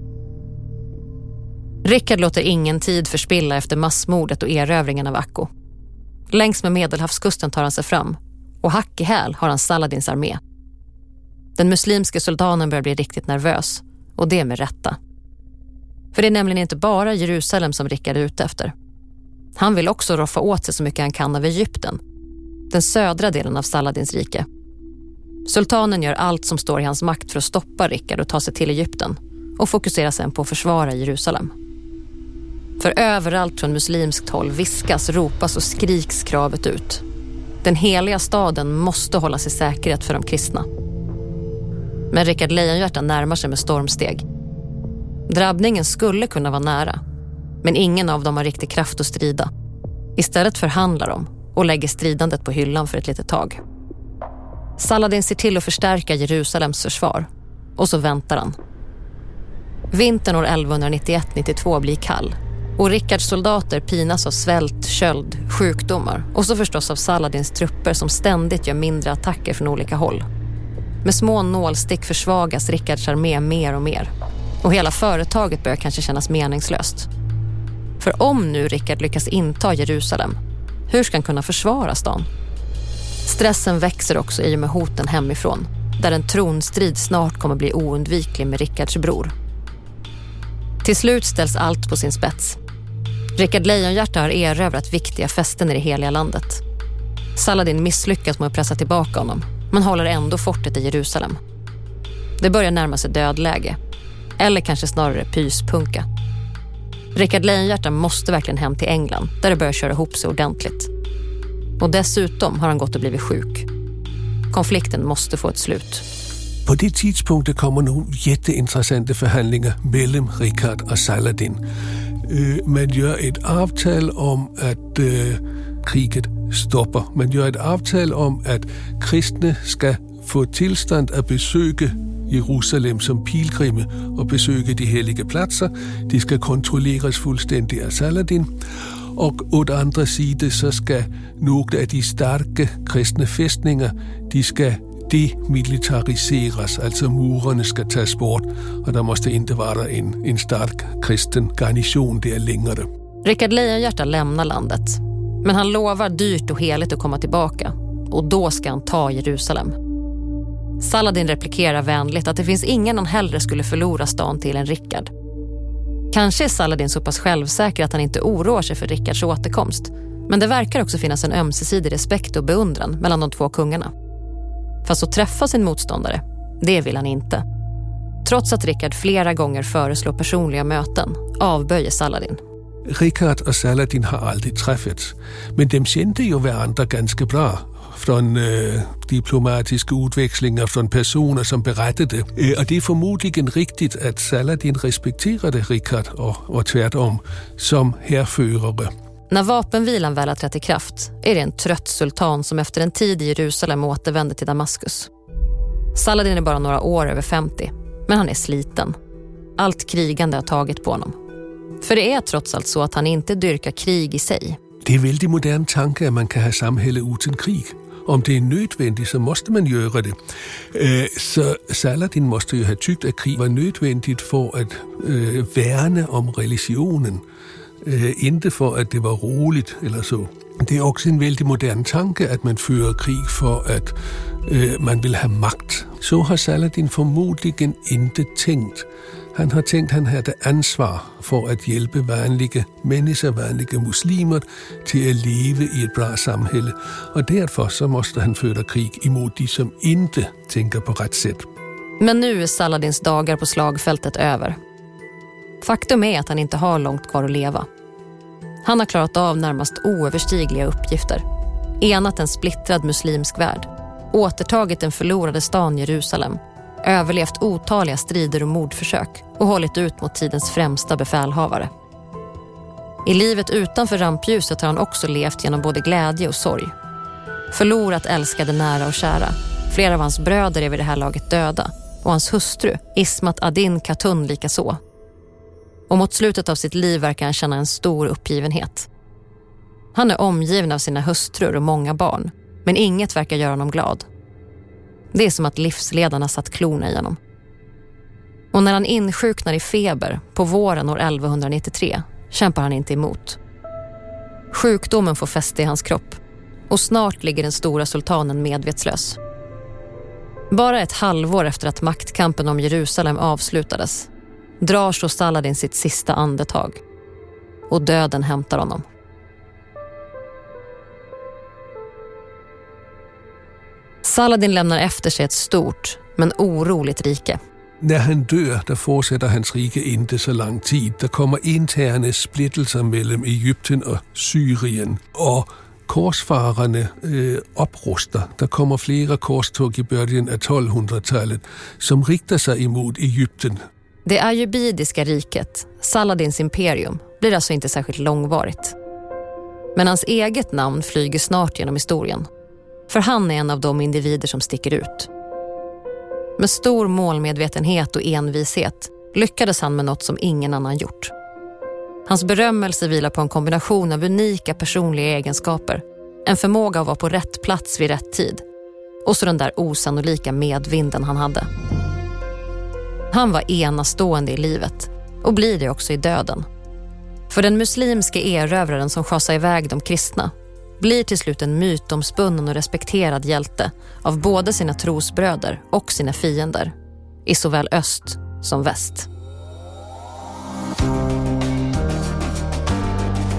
Rickard låter ingen tid förspilla efter massmordet och erövringen av Akko. Längs med Medelhavskusten tar han sig fram och hack i häl har han Saladins armé. Den muslimske sultanen börjar bli riktigt nervös, och det med rätta. För det är nämligen inte bara Jerusalem som Rickard är ute efter. Han vill också roffa åt sig så mycket han kan av Egypten, den södra delen av Saladins rike. Sultanen gör allt som står i hans makt för att stoppa Rickard och ta sig till Egypten och fokuserar sen på att försvara Jerusalem. För överallt från muslimskt håll viskas, ropas och skriks kravet ut. Den heliga staden måste hållas i säkerhet för de kristna. Men Rickard Lejonhjärta närmar sig med stormsteg. Drabbningen skulle kunna vara nära, men ingen av dem har riktig kraft att strida. Istället förhandlar de och lägger stridandet på hyllan för ett litet tag. Saladin ser till att förstärka Jerusalems försvar, och så väntar han. Vintern år 1191-92 blir kall, och Rickards soldater pinas av svält, köld, sjukdomar och så förstås av Saladins trupper som ständigt gör mindre attacker från olika håll. Med små nålstick försvagas Rickards armé mer och mer, och hela företaget börjar kanske kännas meningslöst. För om nu Rickard lyckas inta Jerusalem, hur ska han kunna försvara stan? Stressen växer också i och med hoten hemifrån, där en tronstrid snart kommer bli oundviklig med Rickards bror. Till slut ställs allt på sin spets. Rickard Lejonhjärta har erövrat viktiga fästen i det heliga landet. Saladin misslyckas med att pressa tillbaka honom, men håller ändå fortet i Jerusalem. Det börjar närma sig dödläge, eller kanske snarare pyspunka. Rickard Lejonhjärta måste verkligen hem till England, där det börjar köra ihop sig ordentligt. Och dessutom har han gått och blivit sjuk. Konflikten måste få ett slut. På det tidspunktet kommer nogle jätteintressanta förhandlingar mellan Rickard och Saladin. Man gör ett avtal om att kriget stopper. Man gör ett avtal om att kristna ska få tillstånd att besöka Jerusalem som pilgrimer och besöka de heliga platser. De ska kontrolleras fullständigt av Saladin. Och åt andra sidan så ska några av de starka kristna fästningar, de ska demilitariseras, alltså murarna ska tas bort och det måste inte vara en stark kristen garnison där längre. Rickard Lejonhjärta lämnar landet, men han lovar dyrt och heligt att komma tillbaka, och då ska han ta Jerusalem. Saladin replikerar vänligt att det finns ingen han hellre skulle förlora stan till än Rickard. Kanske är Saladin så pass självsäker att han inte oroar sig för Rickards återkomst, men det verkar också finnas en ömsesidig respekt och beundran mellan de två kungarna. Fast att träffa sin motståndare, det vill han inte. Trots att Rickard flera gånger föreslår personliga möten, avböjer Saladin. Rickard och Saladin har aldrig träffats, men de kände ju varandra ganska bra. Från diplomatiska utväxlingar från personer som berättade. Och det är förmodligen riktigt att Saladin respekterade Rickard och tvärtom som härförare. När vapenvilan väl har trätt i kraft är det en trött sultan som efter en tid i Jerusalem återvänder till Damaskus. Saladin är bara några år över 50, men han är sliten. Allt krigande har tagit på honom. För det är trots allt så att han inte dyrkar krig i sig. Det är väldigt modern tanke att man kan ha samhälle utan krig. Om det är nödvändigt så måste man göra det. Så Saladin måste ju ha tyckt att krig var nödvändigt för att värna om religionen. Inte för att det var roligt eller så. Det är också en väldigt modern tanke att man för krig för att man vill ha makt. Så har Saladin förmodligen inte tänkt. Han har tänkt att han hade ansvar för att hjälpa vanliga människor, vanliga muslimer till att leva i ett bra samhälle. Och därför så måste han föra krig emot de som inte tänker på rätt sätt. Men nu är Saladins dagar på slagfältet över. Faktum är att han inte har långt kvar att leva. Han har klarat av närmast oöverstigliga uppgifter. Enat en splittrad muslimsk värld. Återtagit den förlorade stan Jerusalem. Överlevt otaliga strider och mordförsök och hållit ut mot tidens främsta befälhavare. I livet utanför rampljuset har han också levt genom både glädje och sorg. Förlorat älskade nära och kära. Flera av hans bröder är vid det här laget döda och hans hustru, Ismat Adin Khatun, likaså. Och mot slutet av sitt liv verkar han känna en stor uppgivenhet. Han är omgiven av sina hustrur och många barn, men inget verkar göra honom glad. Det är som att livsledarna satt klorna i honom. Och när han insjuknar i feber på våren år 1193 kämpar han inte emot. Sjukdomen får fäste i hans kropp och snart ligger den stora sultanen medvetslös. Bara ett halvår efter att maktkampen om Jerusalem avslutades drar så Saladin sitt sista andetag och döden hämtar honom. Saladin lämnar efter sig ett stort men oroligt rike. När han dör, då fortsätter hans rike inte så lång tid. Det kommer interna splittelser mellan Egypten och Syrien. Och korsfararna upprustar. Det kommer flera korståg i början av 1200-talet som riktar sig emot Egypten. Det ayyubidiska riket, Saladins imperium, blir alltså inte särskilt långvarigt. Men hans eget namn flyger snart genom historien. För han är en av de individer som sticker ut. Med stor målmedvetenhet och envishet lyckades han med något som ingen annan gjort. Hans berömmelse vilar på en kombination av unika personliga egenskaper, en förmåga att vara på rätt plats vid rätt tid och så den där osannolika medvinden han hade. Han var enastående i livet och blir det också i döden. För den muslimske erövraren som schasar iväg de kristna blir till slut en mytomspunnen och respekterad hjälte av både sina trosbröder och sina fiender, i såväl öst som väst.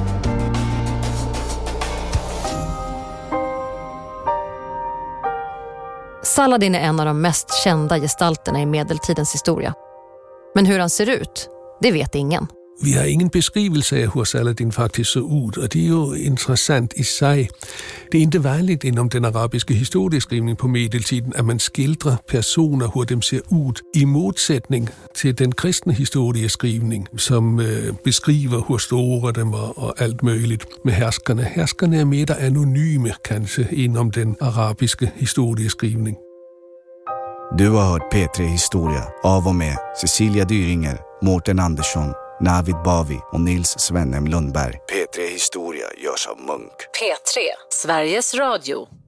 Saladin är en av de mest kända gestalterna i medeltidens historia. Men hur han ser ut, det vet ingen. Vi har ingen beskrivelse af, hur Saladin faktisk så ud, og det er jo interessant i sig. Det er ikke vanligt inden den arabiske historieskrivning på medeltiden, at man skildrer personer, hvor dem ser ud, i modsætning til den kristne historieskrivning, som beskriver, hvor store dem var og alt muligt med herskerne. Herskerne er mere anonyme, kanskje, inden den arabiske historieskrivning. Du har hört P3 Historia av och med Cecilia Dyringer, Mårten Andersson, Navid Bavi och Nils Svennem Lundberg. P3 Historia görs av Munk. P3, Sveriges Radio.